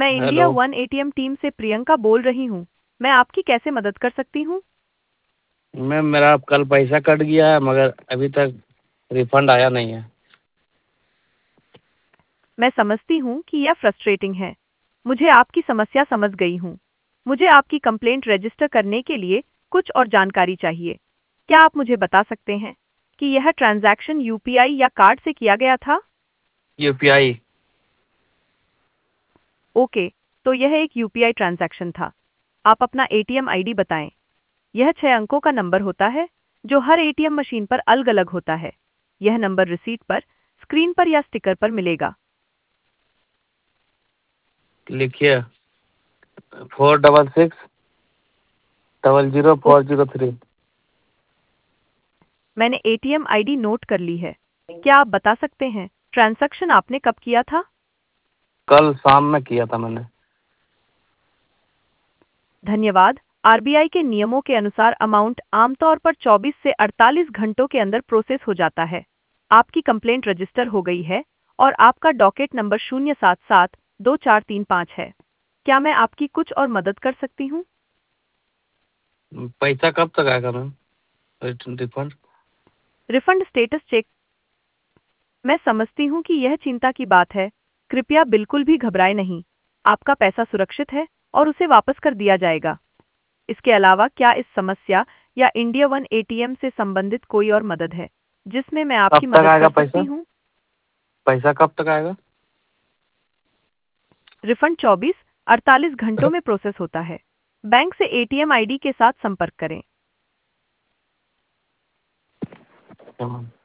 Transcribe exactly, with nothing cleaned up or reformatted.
मैं India hello. One ATM team से प्रियंका बोल रही हूँ। मैं आपकी कैसे मदद कर सकती हूँ? मैम मेरा कल पैसा कट गया है मगर अभी तक रिफंड आया नहीं है। मैं समझती हूँ कि यह फ्रस्ट्रेटिंग है। मुझे आपकी समस्या समझ गई हूँ। मुझे आपकी कंप्लेंट रजिस्टर करने के लिए कुछ और जानकारी चाहिए। क्या आप मुझे बता सकते हैं कि यह ट्रांजैक्शन यूपीआई या कार्ड से किया गया था? यूपीआई। ओके, तो यह एक यूपीआई ट्रांजैक्शन था। आप अपना एटीएम आईडी बताएं। यह छह अंकों का नंबर होता है जो हर एटीएम मशीन पर अलग-अलग होता है। यह नंबर रिसीट पर, स्क्रीन पर या स्टिकर पर मिलेगा। लिखिए four double six double zero O, four zero three. मैंने एटीएम आईडी नोट कर ली है। क्या आप बता सकते हैं ट्रांजैक्शन आपने कब किया था? कल शाम में किया था मैंने। धन्यवाद। आरबीआई के नियमों के अनुसार अमाउंट आमतौर पर चौबीस से अड़तालीस घंटों के अंदर प्रोसेस हो जाता है। आपकी कंप्लेंट रजिस्टर हो गई है और आपका डॉकेट नंबर शून्य सात सात दो चार तीन पाँच है। क्या मैं आपकी कुछ और मदद कर सकती हूँ? पैसा कब तक आएगा ma'am refund? Refund status check. मैं समझती हूँ कि यह चिंता की बात है। कृपया बिल्कुल भी घबराएं नहीं। आपका पैसा सुरक्षित है और उसे वापस कर दिया जाएगा। इसके अलावा क्या इस समस्या या इंडिया वन एटीएम से संबंधित कोई और मदद है जिसमें मैं कब आपकी तक मदद आएगा कर सकती पैसा? हूँ? पैसा कब तक आएगा? रिफंड चौबीस अड़तालीस घंटों में प्रोसेस होता है। बैंक से एटीएम आईडी के साथ संपर्क करें। हाँ।